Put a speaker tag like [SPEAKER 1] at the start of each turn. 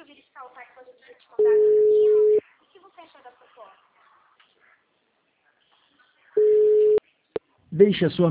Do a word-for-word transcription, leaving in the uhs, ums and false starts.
[SPEAKER 1] conseguiu verificar o cartão de te mandar no menino? O que você achou da proposta?
[SPEAKER 2] Deixe a sua